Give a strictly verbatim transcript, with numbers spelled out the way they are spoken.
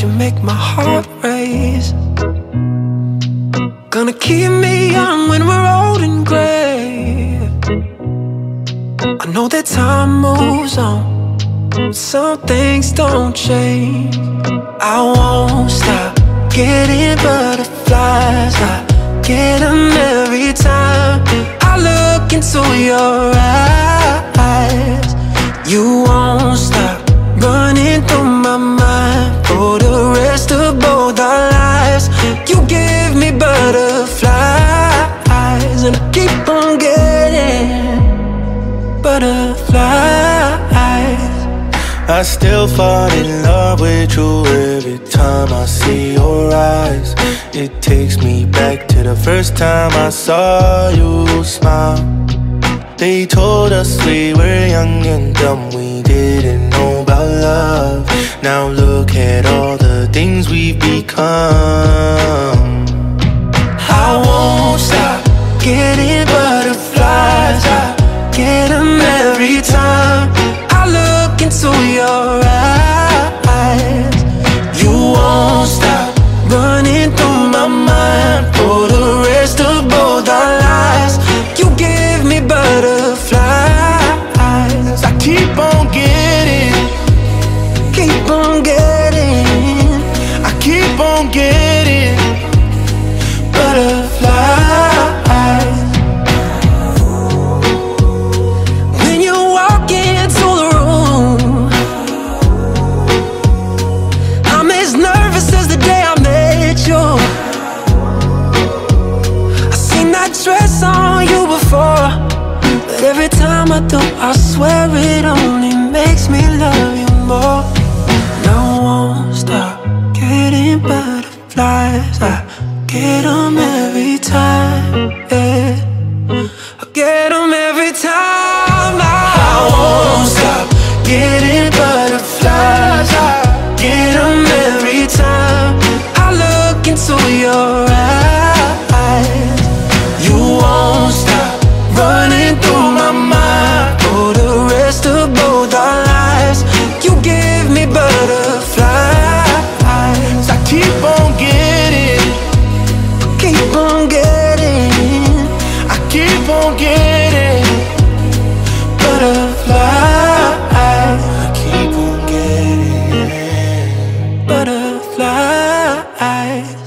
you make my heart race. Gonna keep me young when we're old and gray. I know that time moves on, some things don't change. I won't stop getting butterflies. I get them every time I look into your eyes. You won't stop running through my mind for the rest of both our lives. You give me butterflies, and I keep on getting butterflies. I still fall in love with you every time I see your eyes. It takes me back to the first time I saw you smile. They told us we were young and dumb, we didn't know about love. Now look at all the things we've become. I won't stop getting butterflies. I get them every time I look into your eyes. You won't stop running through my mind for the rest of both our lives. You give me butterflies. I keep on getting, keep on getting, I keep on getting butterflies. When you walk into the room, I'm as nervous as the day I met you. I seen that dress on you before, but every time I do, I swear it only makes me love you more. And I won't stop getting butterflies. I get them every time, yeah. I get them every time. I, I won't stop getting butterflies. I get them every time I look into your eyes. You won't stop running through my mind for the rest of both our lives. You give me butterflies. I keep on getting, keep on getting, I keep on getting butterflies. I keep on getting Butterflies.